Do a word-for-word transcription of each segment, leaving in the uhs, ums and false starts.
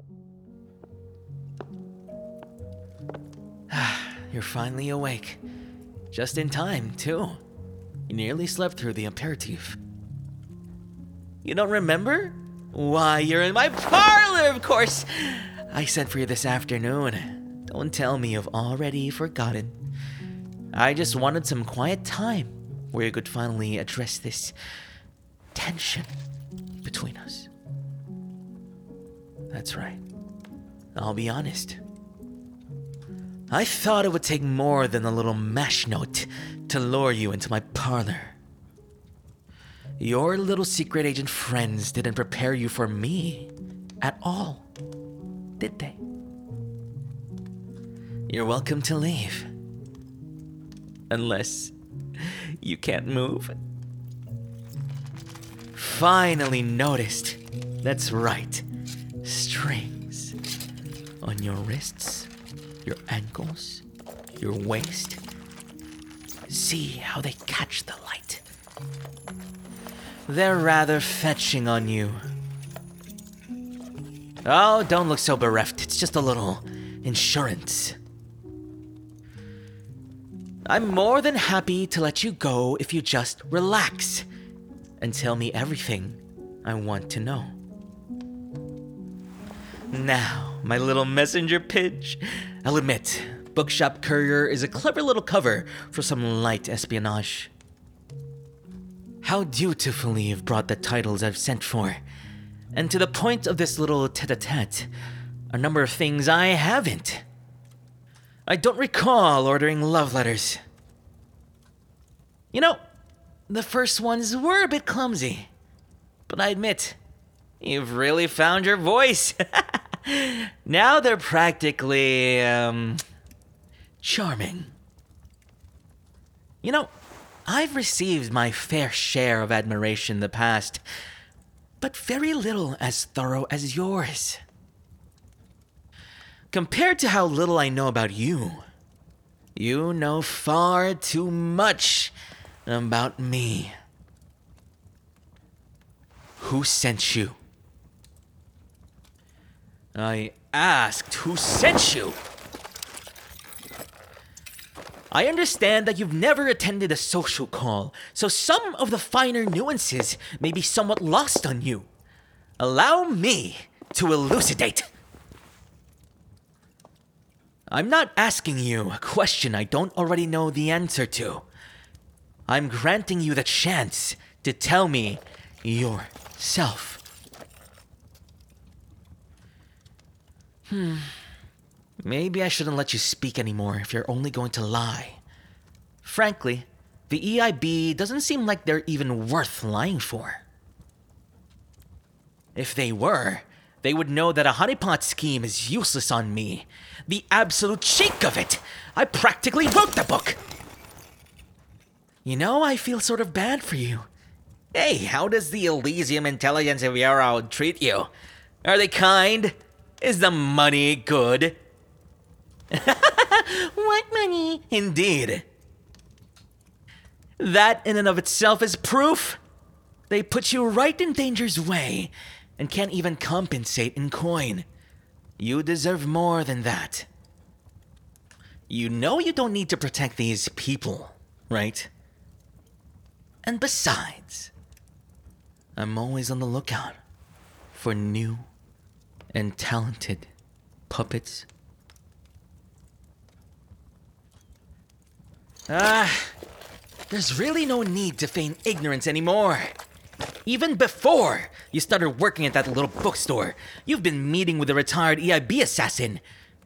You're finally awake. Just in time, too. You nearly slept through the aperitif. You don't remember? Why, you're in my parlor, of course! I sent for you this afternoon. Don't tell me you've already forgotten. I just wanted some quiet time where you could finally address this tension between us. That's right. I'll be honest. I thought it would take more than a little mash note to lure you into my parlor. Your little secret agent friends didn't prepare you for me at all, did they? You're welcome to leave. Unless you can't move. Finally noticed. That's right. Strings on your wrists, your ankles, your waist. See how they catch the light. They're rather fetching on you. Oh, don't look so bereft. It's just a little insurance. I'm more than happy to let you go if you just relax and tell me everything I want to know. Now, my little messenger pitch. I'll admit, Bookshop Courier is a clever little cover for some light espionage. How dutifully you've brought the titles I've sent for. And to the point of this little tete-a-tete, a number of things I haven't. I don't recall ordering love letters. You know, the first ones were a bit clumsy. But I admit, you've really found your voice. Now they're practically, um, charming. You know, I've received my fair share of admiration in the past, but very little as thorough as yours. Compared to how little I know about you, you know far too much about me. Who sent you? I asked who sent you. I understand that you've never attended a social call, so some of the finer nuances may be somewhat lost on you. Allow me to elucidate. I'm not asking you a question I don't already know the answer to. I'm granting you the chance to tell me yourself. Hmm. Maybe I shouldn't let you speak anymore if you're only going to lie. Frankly, the E I B doesn't seem like they're even worth lying for. If they were, they would know that a honeypot scheme is useless on me. The absolute cheek of it! I practically wrote the book! You know, I feel sort of bad for you. Hey, how does the Elysium Intelligence Bureau treat you? Are they kind? Is the money good? What money? Indeed. That in and of itself is proof. They put you right in danger's way and can't even compensate in coin. You deserve more than that. You know you don't need to protect these people, right? And besides, I'm always on the lookout for new and talented puppets. Ah, there's really no need to feign ignorance anymore. Even before you started working at that little bookstore, you've been meeting with a retired E I B assassin.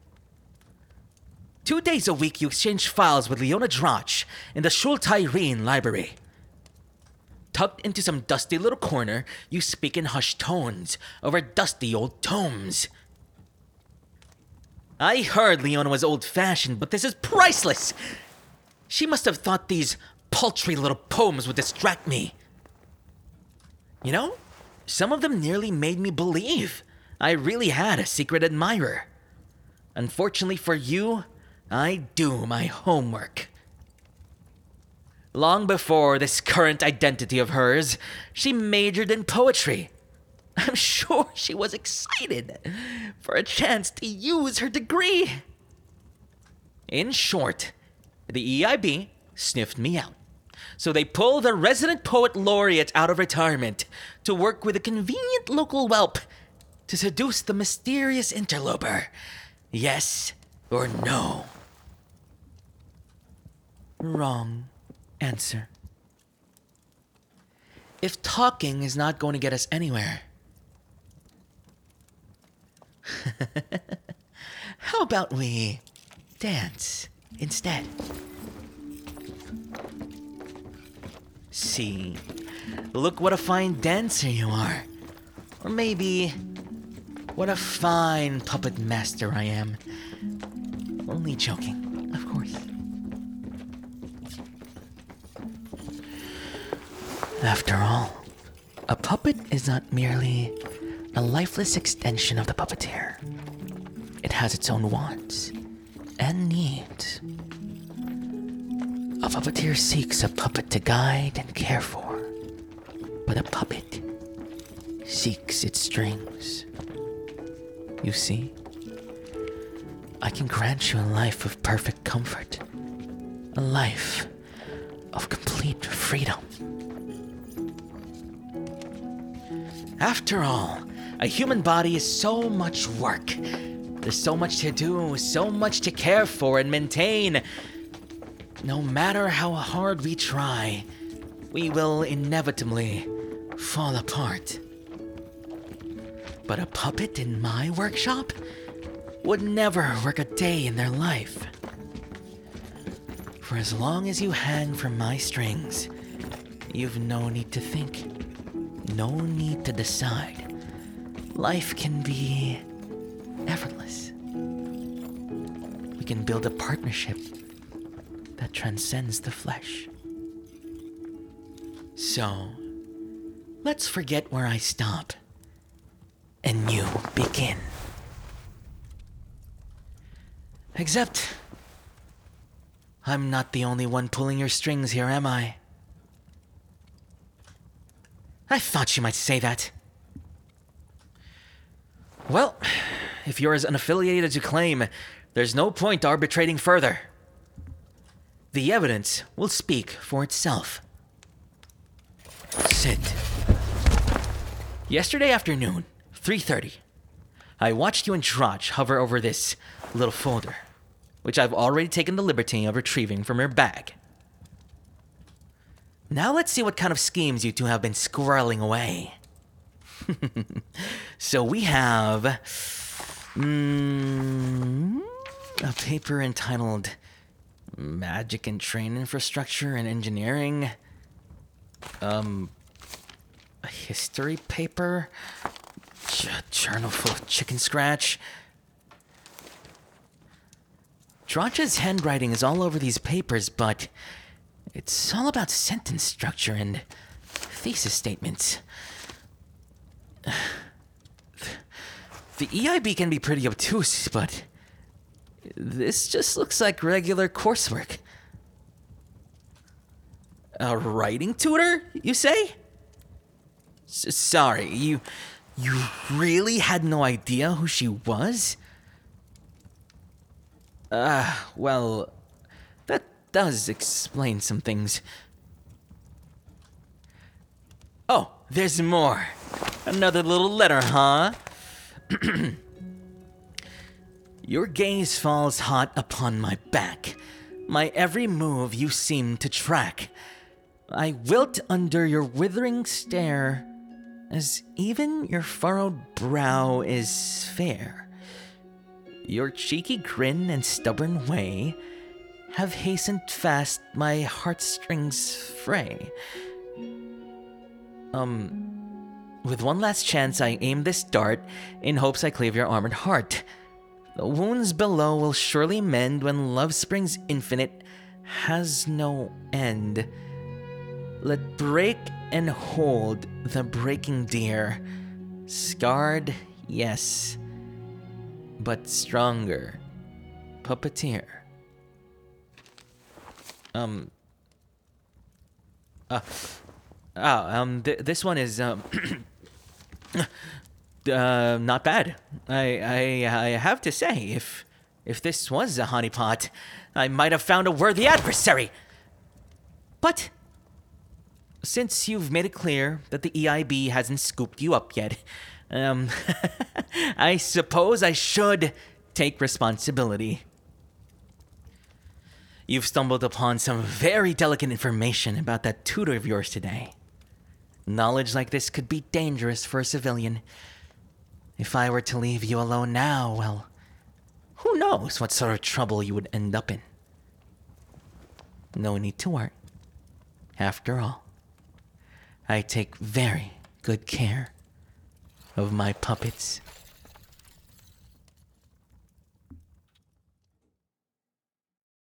Two days a week you exchange files with Leona Drach in the Schulteirene library. Tucked into some dusty little corner, you speak in hushed tones over dusty old tomes. I heard Leona was old-fashioned, but this is priceless! She must have thought these paltry little poems would distract me. You know, some of them nearly made me believe I really had a secret admirer. Unfortunately for you, I do my homework. Long before this current identity of hers, she majored in poetry. I'm sure she was excited for a chance to use her degree. In short, the E I B sniffed me out. So they pulled the resident poet laureate out of retirement to work with a convenient local whelp to seduce the mysterious interloper. Yes or no? Wrong answer. If talking is not going to get us anywhere, how about we dance instead? See, look what a fine dancer you are. Or maybe, what a fine puppet master I am. Only joking, of course. After all, a puppet is not merely a lifeless extension of the puppeteer. It has its own wants and needs. A puppeteer seeks a puppet to guide and care for, but a puppet seeks its strings. You see, I can grant you a life of perfect comfort, a life of complete freedom. After all, a human body is so much work. There's so much to do, so much to care for and maintain. No matter how hard we try, we will inevitably fall apart. But a puppet in my workshop would never work a day in their life. For as long as you hang from my strings, you've no need to think, no need to decide. Life can be effortless. We can build a partnership that transcends the flesh. So, let's forget where I stop, and you begin. Except, I'm not the only one pulling your strings here, am I? I thought you might say that. Well, if you're as unaffiliated as you claim, there's no point arbitrating further. The evidence will speak for itself. Sit. Yesterday afternoon, three thirty, I watched you and Trotch hover over this little folder, which I've already taken the liberty of retrieving from your bag. Now let's see what kind of schemes you two have been squirreling away. So we have mm, a paper entitled Magic and Train Infrastructure and Engineering. Um, a history paper. J- journal full of chicken scratch. Trotch's handwriting is all over these papers, but it's all about sentence structure and thesis statements. The E I B can be pretty obtuse, but this just looks like regular coursework. A writing tutor, you say? S- sorry, you you really had no idea who she was? Ah, uh, well, that does explain some things. Oh, there's more. Another little letter, huh? Your gaze falls hot upon my back. My every move you seem to track. I wilt under your withering stare, as even your furrowed brow is fair. Your cheeky grin and stubborn way have hastened fast my heartstrings fray. Um, with one last chance I aim this dart, in hopes I cleave your armored heart. The wounds below will surely mend when love springs infinite has no end. Let break and hold the breaking dear. Scarred, yes, but stronger. Puppeteer. Um. Uh. Oh, um, th- this one is, um. Uh, not bad. I, I, I have to say, if, if this was a honeypot, I might have found a worthy adversary. But since you've made it clear that the E I B hasn't scooped you up yet, um, I suppose I should take responsibility. You've stumbled upon some very delicate information about that tutor of yours today. Knowledge like this could be dangerous for a civilian. If I were to leave you alone now, well, who knows what sort of trouble you would end up in. No need to worry. After all, I take very good care of my puppets.